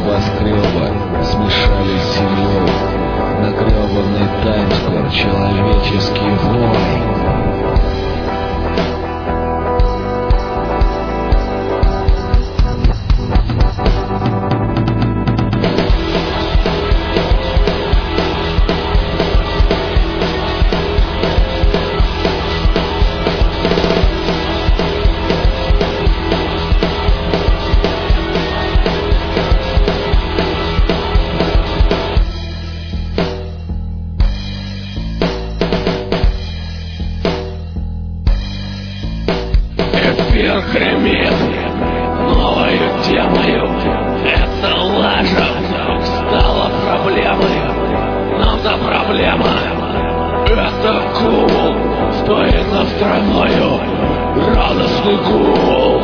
небоскреба смешались с землей. На гребаный Таймс-сквер человеческий вой. Эфир гремит новою темою. Это лажа вдруг стала проблемой. Нам-то проблема. Это гул стоит над страною. Радостный гул.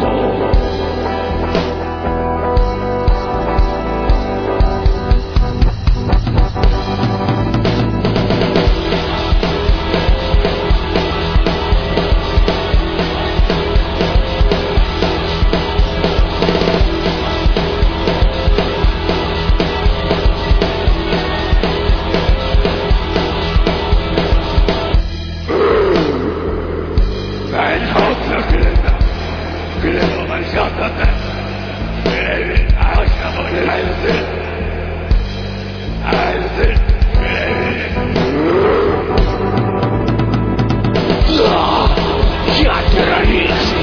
Я террорист,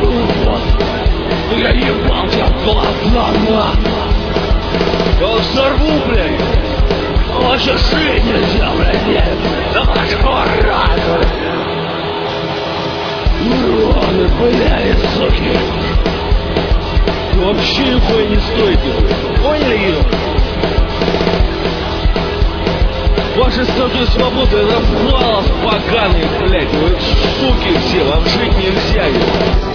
я ебал тебя в глаза, на! Я взорву, блядь! Вообще жить нельзя, блядь! Давай скоро! Уроны, блядь, суки! Вообще нихуя не стоите, поняли ее? Ваши статуи свободы развалов поганые, блядь, вы суки все, вам жить нельзя,